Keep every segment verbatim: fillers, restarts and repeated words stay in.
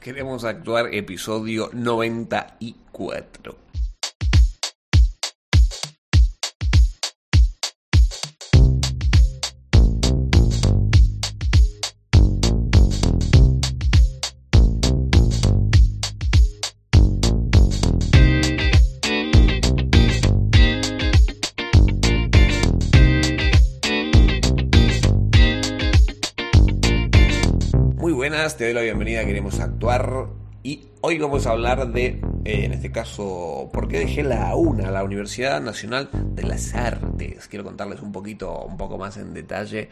Queremos actuar, episodio noventa y cuatro. Buenas, te doy la bienvenida a Queremos Actuar y hoy vamos a hablar de, eh, en este caso, por qué dejé la UNA, la Universidad Nacional de las Artes. Quiero contarles un poquito, un poco más en detalle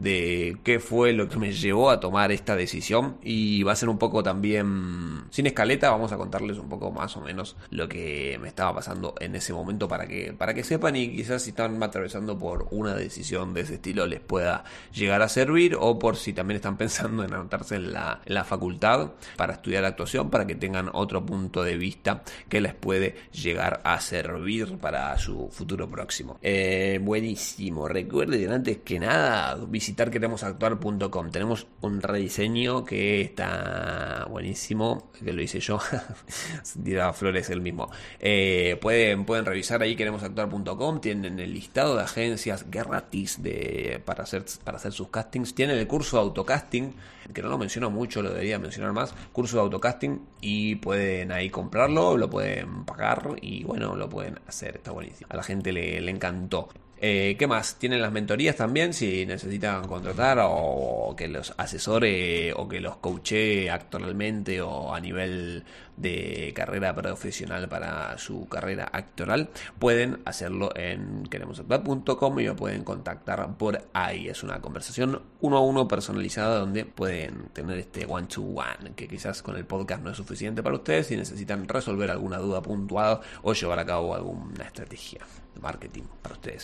de qué fue lo que me llevó a tomar esta decisión y va a ser un poco también sin escaleta. Vamos a contarles un poco más o menos lo que me estaba pasando en ese momento para que, para que sepan y quizás si están atravesando por una decisión de ese estilo les pueda llegar a servir, o por si también están pensando en anotarse en la, en la facultad para estudiar actuación, para que tengan otro punto de vista que les puede llegar a servir para su futuro próximo. Eh, buenísimo. Recuerden antes que nada visitar queremos actuar punto com. Tenemos un rediseño que está buenísimo, que lo hice yo. Tiraba flores el mismo. Eh, pueden, pueden revisar ahí queremos actuar punto com. Tienen el listado de agencias gratis de, para, hacer, para hacer sus castings. Tienen el curso de autocasting, que no lo menciono mucho, lo debería mencionar más. Curso de autocasting, y pueden ahí comprarlo, lo pueden pagar y bueno, lo pueden hacer. Está buenísimo. A la gente le, le encantó. Eh, ¿Qué más? Tienen las mentorías también, si necesitan contratar o que los asesore o que los coache actualmente o a nivel de carrera profesional para su carrera actoral. Pueden hacerlo en queremos actuar punto com y me pueden contactar por ahí. Es una conversación uno a uno personalizada donde pueden tener este one to one, que quizás con el podcast no es suficiente para ustedes si necesitan resolver alguna duda puntual o llevar a cabo alguna estrategia de marketing para ustedes.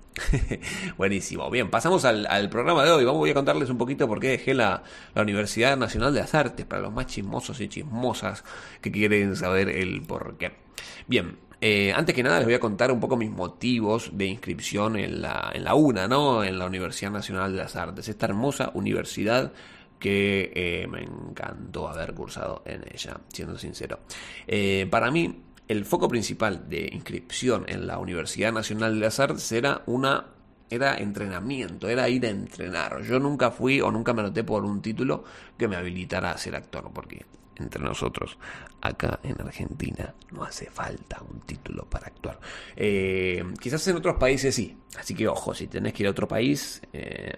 Buenísimo. Bien, pasamos al, al programa de hoy. Vamos voy a contarles un poquito por qué dejé la, la Universidad Nacional de las Artes, para los más chismosos y chismosas que quieren saber el por qué. Bien, eh, antes que nada les voy a contar un poco mis motivos de inscripción en la, en la UNA, ¿no? En la Universidad Nacional de las Artes, esta hermosa universidad que eh, me encantó haber cursado en ella, siendo sincero. Eh, para mí, el foco principal de inscripción en la Universidad Nacional de las Artes era una era entrenamiento, era ir a entrenar. Yo nunca fui o nunca me anoté por un título que me habilitara a ser actor, porque entre nosotros, acá en Argentina, no hace falta un título para actuar. Eh, quizás en otros países sí, así que ojo, si tenés que ir a otro país, eh,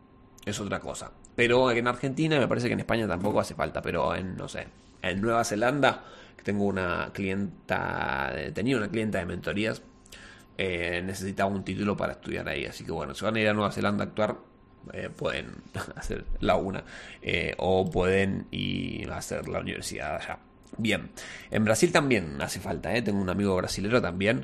es otra cosa. Pero en Argentina, me parece que en España tampoco hace falta, pero en, no sé, en Nueva Zelanda, tengo una clienta, tenía una clienta de mentorías, eh, necesitaba un título para estudiar ahí, así que bueno, si van a ir a Nueva Zelanda a actuar, eh, pueden hacer la UNA, eh, o pueden ir a hacer la universidad allá. Bien, en Brasil también hace falta, eh, tengo un amigo brasilero también.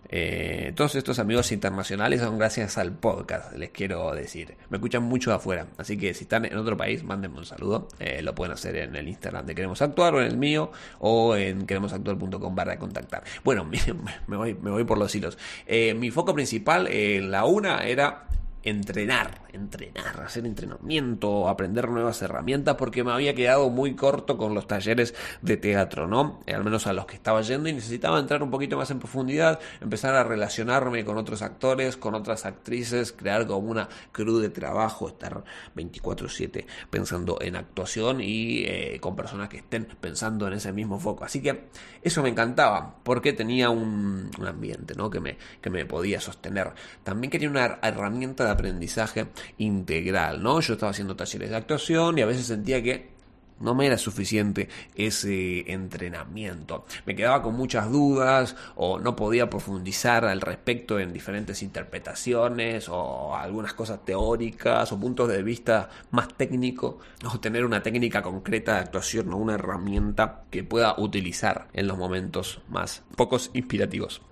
Eh, todos estos amigos internacionales son gracias al podcast, les quiero decir. Me escuchan mucho de afuera, así que si están en otro país, mándenme un saludo. Eh, lo pueden hacer en el Instagram de Queremos Actuar o en el mío, o en queremos actuar punto com barra contactar. Bueno, me voy, me voy por los hilos. Eh, mi foco principal en la UNA era entrenar, entrenar, hacer entrenamiento, aprender nuevas herramientas, porque me había quedado muy corto con los talleres de teatro, ¿no? Eh, al menos a los que estaba yendo, y necesitaba entrar un poquito más en profundidad, empezar a relacionarme con otros actores, con otras actrices, crear como una crew de trabajo, estar veinticuatro siete pensando en actuación y eh, con personas que estén pensando en ese mismo foco. Así que eso me encantaba, porque tenía un, un ambiente, ¿no? que me, que me podía sostener. También quería una herramienta de aprendizaje integral, ¿no? Yo estaba haciendo talleres de actuación y a veces sentía que no me era suficiente ese entrenamiento. Me quedaba con muchas dudas o no podía profundizar al respecto en diferentes interpretaciones o algunas cosas teóricas o puntos de vista más técnicos, o tener una técnica concreta de actuación o una herramienta que pueda utilizar en los momentos más pocos inspirativos.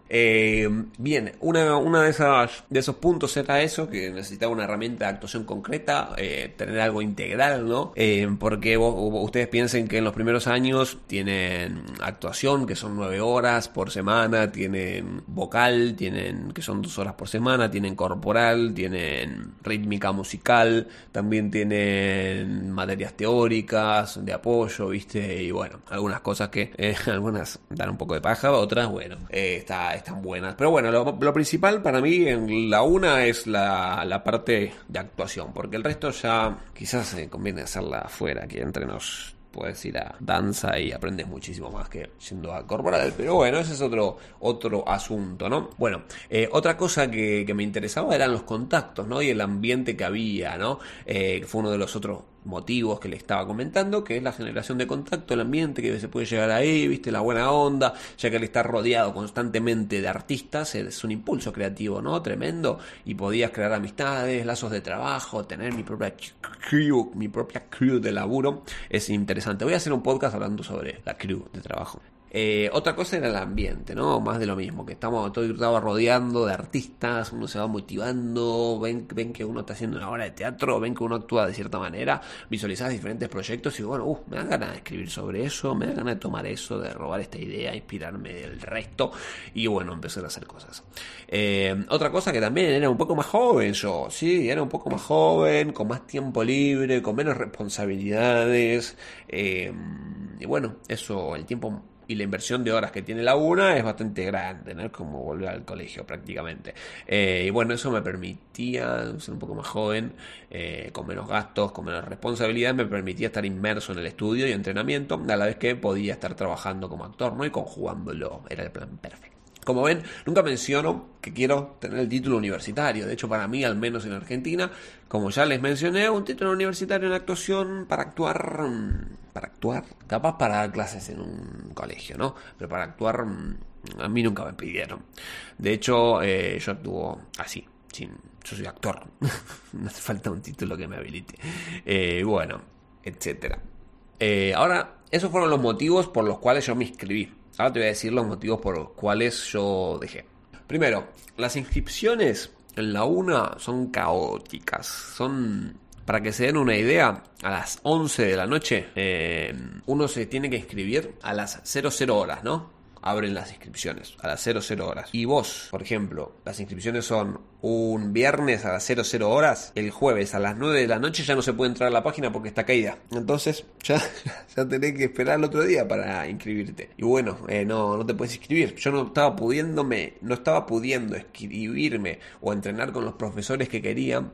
Eh, bien, una, una de esas de esos puntos era eso, que necesitaba una herramienta de actuación concreta, eh, tener algo integral, ¿no? Eh, porque vos, ustedes piensen que en los primeros años tienen actuación, que son nueve horas por semana, tienen vocal, tienen que son dos horas por semana, tienen corporal, tienen rítmica musical, también tienen materias teóricas de apoyo, ¿viste? Y bueno, algunas cosas que eh, algunas dan un poco de paja, otras, bueno, eh, está, están buenas. Pero bueno, lo, lo principal para mí en la una es la, la parte de actuación, porque el resto ya quizás eh, conviene hacerla afuera, que entre nos puedes ir a danza y aprendes muchísimo más que yendo a corporal, pero bueno, ese es otro, otro asunto, ¿no? Bueno, eh, otra cosa que, que me interesaba eran los contactos, ¿no? Y el ambiente que había, ¿no? Eh, fue uno de los otros motivos que le estaba comentando, que es la generación de contacto, el ambiente que se puede llegar ahí, viste, la buena onda, ya que él está rodeado constantemente de artistas, es un impulso creativo, ¿no? Tremendo, y podías crear amistades, lazos de trabajo, tener mi propia crew, mi propia crew de laburo, es interesante. Voy a hacer un podcast hablando sobre la crew de trabajo. Eh, otra cosa era el ambiente, ¿no? Más de lo mismo, que estamos todo estaba rodeando de artistas, uno se va motivando, ven, ven que uno está haciendo una obra de teatro, ven que uno actúa de cierta manera, visualizás diferentes proyectos y bueno, uh, me dan ganas de escribir sobre eso, me dan ganas de tomar eso, de robar esta idea, inspirarme del resto y bueno, empezar a hacer cosas. Eh, otra cosa que también era un poco más joven yo, sí, era un poco más joven, con más tiempo libre, con menos responsabilidades, eh, y bueno, eso, el tiempo y la inversión de horas que tiene la una es bastante grande, ¿no? Es como volver al colegio prácticamente. Eh, y bueno, eso me permitía ser un poco más joven, eh, con menos gastos, con menos responsabilidad, me permitía estar inmerso en el estudio y entrenamiento, a la vez que podía estar trabajando como actor, ¿no? Y conjugándolo, era el plan perfecto. Como ven, nunca menciono que quiero tener el título universitario. De hecho, para mí, al menos en Argentina, como ya les mencioné, un título universitario en actuación para actuar, para actuar, capaz para dar clases en un colegio, ¿no? Pero para actuar, a mí nunca me pidieron. De hecho, eh, yo actúo así, sin, yo soy actor. No hace falta un título que me habilite. Eh, bueno, etcétera. Eh, ahora, esos fueron los motivos por los cuales yo me inscribí. Ahora te voy a decir los motivos por los cuales yo dejé. Primero, las inscripciones en la una son caóticas. Son, para que se den una idea, a las once de la noche eh, uno se tiene que inscribir a las cero cero horas, ¿no? Abren las inscripciones a las cero cero horas. Y vos, por ejemplo, las inscripciones son un viernes a las cero cero horas, el jueves a las nueve de la noche ya no se puede entrar a la página porque está caída. Entonces ya, ya tenés que esperar el otro día para inscribirte. Y bueno, eh, no, no te puedes inscribir. Yo no estaba pudiéndome, no estaba pudiendo inscribirme o entrenar con los profesores que querían.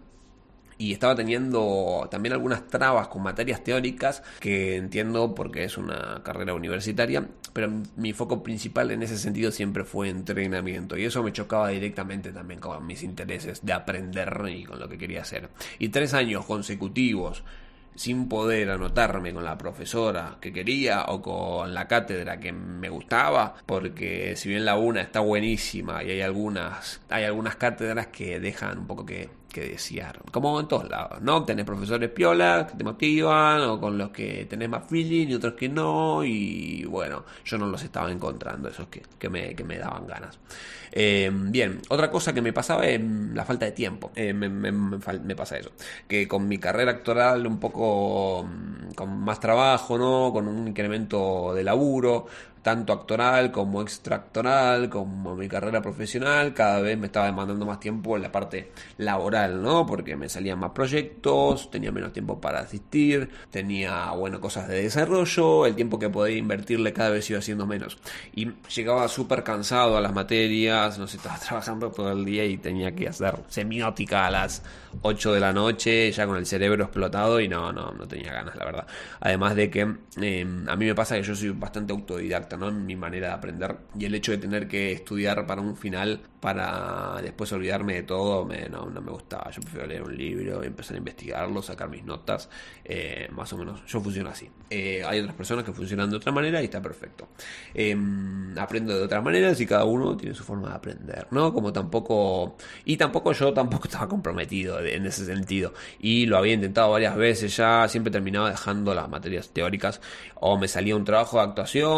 Y estaba teniendo también algunas trabas con materias teóricas que entiendo porque es una carrera universitaria, pero mi foco principal en ese sentido siempre fue entrenamiento y eso me chocaba directamente también con mis intereses de aprender y con lo que quería hacer. Y tres años consecutivos sin poder anotarme con la profesora que quería o con la cátedra que me gustaba, porque si bien la una está buenísima y hay algunas hay algunas cátedras que dejan un poco que que desear, como en todos lados, ¿no? Tenés profesores piolas que te motivan o con los que tenés más feeling y otros que no, y bueno, yo no los estaba encontrando, esos que, que, me, que me daban ganas. Eh, bien, otra cosa que me pasaba es la falta de tiempo, eh, me, me, me, me pasa eso, que con mi carrera actoral un poco con más trabajo, ¿no? Con un incremento de laburo, tanto actoral como extraactoral, como mi carrera profesional, cada vez me estaba demandando más tiempo en la parte laboral, ¿no? Porque me salían más proyectos, tenía menos tiempo para asistir, tenía, bueno, cosas de desarrollo, el tiempo que podía invertirle cada vez iba siendo menos. Y llegaba súper cansado a las materias, no sé, estaba trabajando todo el día y tenía que hacer semiótica a las ocho de la noche, ya con el cerebro explotado y no, no, no tenía ganas, la verdad. Además de que eh, a mí me pasa que yo soy bastante autodidacta, ¿no? En mi manera de aprender, y el hecho de tener que estudiar para un final para después olvidarme de todo me, no, no me gustaba. Yo prefiero leer un libro, empezar a investigarlo, sacar mis notas, eh, más o menos yo funciono así. Eh, hay otras personas que funcionan de otra manera y está perfecto. Eh, aprendo de otras maneras y cada uno tiene su forma de aprender, ¿no? Como tampoco y tampoco yo tampoco estaba comprometido en ese sentido y lo había intentado varias veces ya, siempre terminaba dejando las materias teóricas o me salía un trabajo de actuación para hacer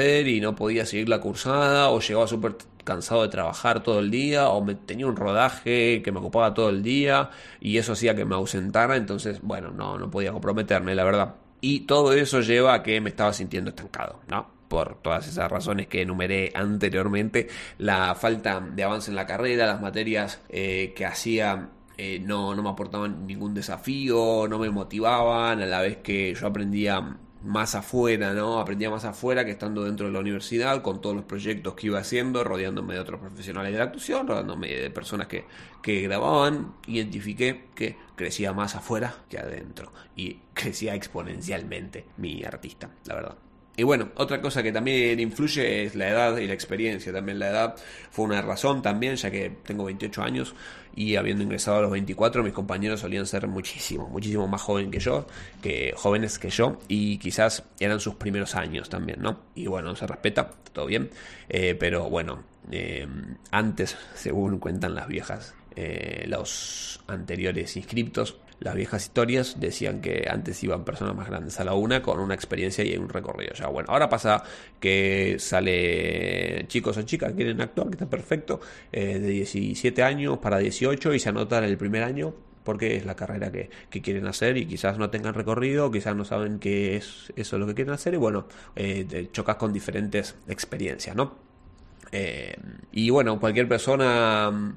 hacer y no podía seguir la cursada, o llegaba súper cansado de trabajar todo el día, o me, tenía un rodaje que me ocupaba todo el día y eso hacía que me ausentara, entonces bueno, no, no podía comprometerme, la verdad. Y todo eso lleva a que me estaba sintiendo estancado, ¿no? Por todas esas razones que enumeré anteriormente, la falta de avance en la carrera, las materias eh, que hacía eh, no, no me aportaban ningún desafío, no me motivaban, a la vez que yo aprendía más afuera, ¿no? Aprendía más afuera que estando dentro de la universidad, con todos los proyectos que iba haciendo, rodeándome de otros profesionales de la actuación, rodeándome de personas que, que grababan. Identifiqué que crecía más afuera que adentro y crecía exponencialmente mi artista, la verdad. Y bueno, otra cosa que también influye es la edad y la experiencia. También la edad fue una razón también, ya que tengo veintiocho años y habiendo ingresado a los veinticuatro, mis compañeros solían ser muchísimo, muchísimo más jóvenes que yo, que jóvenes que yo, y quizás eran sus primeros años también, ¿no? Y bueno, se respeta, todo bien, eh, pero bueno, eh, antes, según cuentan las viejas, eh, los anteriores inscriptos, las viejas historias decían que antes iban personas más grandes a la una con una experiencia y un recorrido ya. Bueno, ahora pasa que sale chicos o chicas que quieren actuar, que está perfecto, eh, de diecisiete años para dieciocho y se anotan el primer año porque es la carrera que, que quieren hacer y quizás no tengan recorrido, quizás no saben qué es eso lo que quieren hacer y bueno, eh, te chocas con diferentes experiencias, ¿no? Eh, y bueno, cualquier persona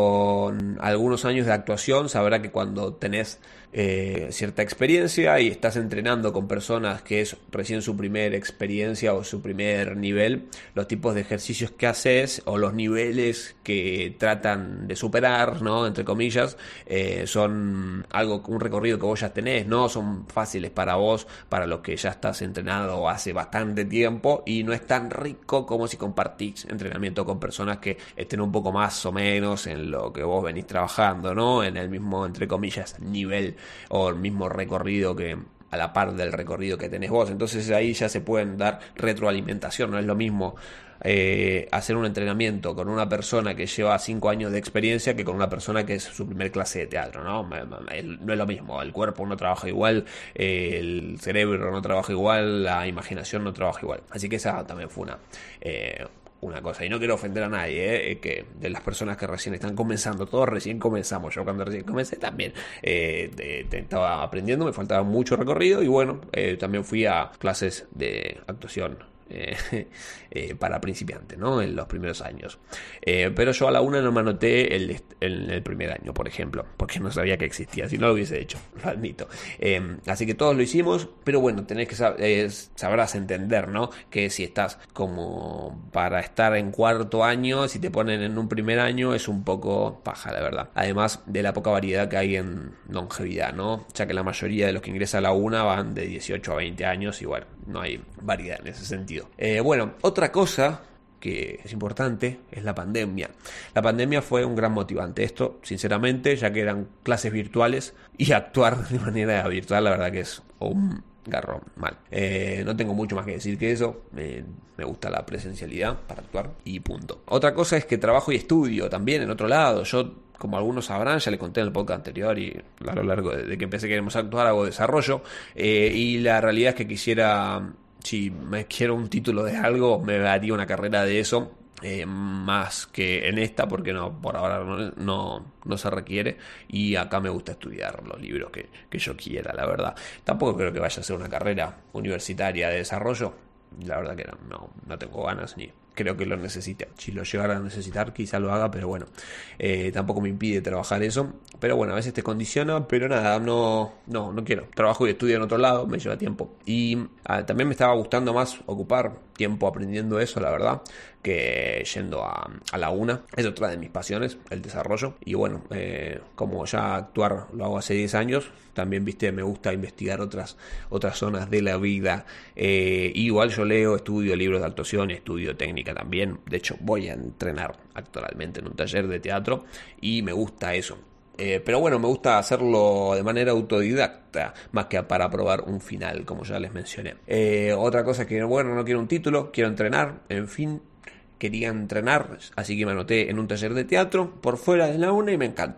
con algunos años de actuación sabrá que cuando tenés eh, cierta experiencia y estás entrenando con personas que es recién su primera experiencia o su primer nivel, los tipos de ejercicios que haces o los niveles que tratan de superar, ¿no? Entre comillas, eh, son algo, un recorrido que vos ya tenés, ¿no? Son fáciles para vos, para los que ya estás entrenado hace bastante tiempo y no es tan rico como si compartís entrenamiento con personas que estén un poco más o menos en lo que vos venís trabajando, ¿no? En el mismo, entre comillas, nivel o el mismo recorrido que a la par del recorrido que tenés vos. Entonces ahí ya se pueden dar retroalimentación. No es lo mismo eh, hacer un entrenamiento con una persona que lleva cinco años de experiencia que con una persona que es su primer clase de teatro, ¿no? No es lo mismo. El cuerpo no trabaja igual, eh, el cerebro no trabaja igual, la imaginación no trabaja igual. Así que esa también fue una... Eh, una cosa, y no quiero ofender a nadie, eh, que de las personas que recién están comenzando, todos recién comenzamos, yo cuando recién comencé también eh, de, de, estaba aprendiendo, me faltaba mucho recorrido y bueno, eh, también fui a clases de actuación eh, eh, para principiantes, ¿no? En los primeros años, eh, pero yo a la una no me anoté el, el, el primer año, por ejemplo, porque no sabía que existía, si no lo hubiese hecho, lo admito, eh, así que todos lo hicimos, pero bueno, tenés que saber, eh, sabrás entender, ¿no? Que si estás como para estar en cuarto año, si te ponen en un primer año es un poco paja, la verdad, además de la poca variedad que hay en longevidad, ¿no? Ya que la mayoría de los que ingresan a la una van de dieciocho a veinte años y bueno, no hay variedad en ese sentido. Eh, bueno, otra cosa que es importante es la pandemia. La pandemia fue un gran motivante. Esto, sinceramente, ya que eran clases virtuales y actuar de manera virtual, la verdad que es un garrón mal. Eh, no tengo mucho más que decir que eso. Eh, me gusta la presencialidad para actuar y punto. Otra cosa es que trabajo y estudio también en otro lado. Yo, como algunos sabrán, ya les conté en el podcast anterior y a lo largo de que empecé Queremos Actuar hago desarrollo. Eh, y la realidad es que quisiera... Si me quiero un título de algo, me daría una carrera de eso, eh, más que en esta, porque no, por ahora no, no, no se requiere. Y acá me gusta estudiar los libros que, que yo quiera, la verdad. Tampoco creo que vaya a ser una carrera universitaria de desarrollo. La verdad que no, no, no tengo ganas ni creo que lo necesite. Si lo llegara a necesitar, quizá lo haga, pero bueno, eh, tampoco me impide trabajar eso. Pero bueno, a veces te condiciona, pero nada, no, no, no quiero. Trabajo y estudio en otro lado, me lleva tiempo. Y ah, también me estaba gustando más ocupar tiempo aprendiendo eso, la verdad, que yendo a, a la una. Es otra de mis pasiones, el desarrollo. Y bueno, eh, como ya actuar lo hago hace diez años, también, viste, me gusta investigar otras, otras zonas de la vida. Eh, igual yo leo, estudio libros de actuación, estudio técnica también. De hecho, voy a entrenar actualmente en un taller de teatro y me gusta eso. Eh, pero bueno, me gusta hacerlo de manera autodidacta, más que para probar un final, como ya les mencioné. Eh, otra cosa es que, bueno, no quiero un título, quiero entrenar, en fin. Quería entrenar, así que me anoté en un taller de teatro por fuera de la una y me encantó.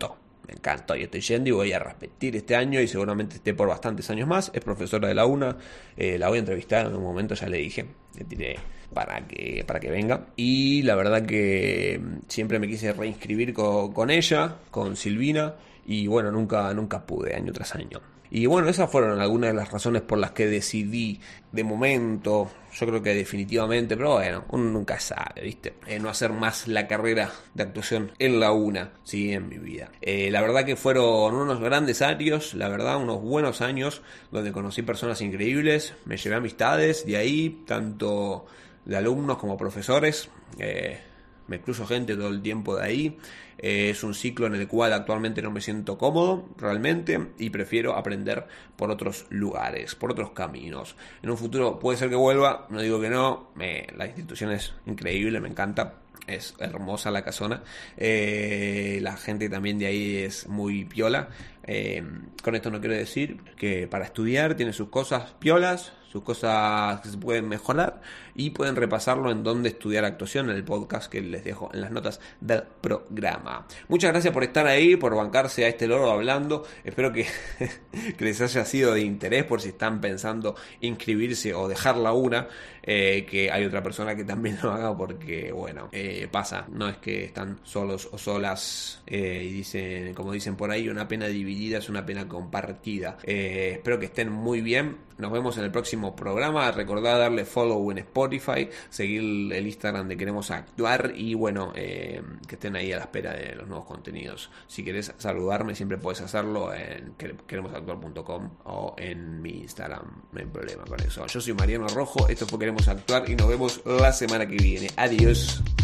me encantó y estoy yendo y voy a repetir este año y seguramente esté por bastantes años más. Es profesora de la UNA, eh, la voy a entrevistar en un momento, ya le dije, le tiré para que, para que venga. Y la verdad que siempre me quise reinscribir con, con ella, con Silvina, y bueno, nunca, nunca pude, año tras año. Y bueno, esas fueron algunas de las razones por las que decidí, de momento, yo creo que definitivamente, pero bueno, uno nunca sabe, ¿viste? Eh, no hacer más la carrera de actuación en la UNA, sí, en mi vida. Eh, la verdad que fueron unos grandes años, la verdad, unos buenos años, donde conocí personas increíbles, me llevé amistades de ahí, tanto de alumnos como profesores, eh, me cruzo gente todo el tiempo de ahí. Eh, es un ciclo en el cual actualmente no me siento cómodo realmente y prefiero aprender por otros lugares, por otros caminos. En un futuro puede ser que vuelva, no digo que no, me, la institución es increíble, me encanta. Es hermosa la casona, eh, la gente también de ahí es muy piola. Eh, con esto no quiero decir que para estudiar tiene sus cosas piolas, sus cosas que se pueden mejorar y pueden repasarlo en donde estudiar actuación, en el podcast que les dejo en las notas del programa. Muchas gracias por estar ahí, por bancarse a este loro hablando. Espero que, que les haya sido de interés por si están pensando inscribirse o dejar la UNA, eh, que hay otra persona que también lo haga porque, bueno, eh, pasa, no es que están solos o solas eh, y dicen, como dicen por ahí, una pena dividida es una pena compartida. Eh, espero que estén muy bien. Nos vemos en el próximo programa. Recordad darle follow en Spotify, seguir el Instagram de Queremos Actuar y bueno, eh, que estén ahí a la espera de los nuevos contenidos. Si querés saludarme siempre puedes hacerlo en queremos actuar punto com o en mi Instagram, no hay problema con eso. Yo soy Mariano Rojo, esto fue Queremos Actuar y nos vemos la semana que viene. Adiós.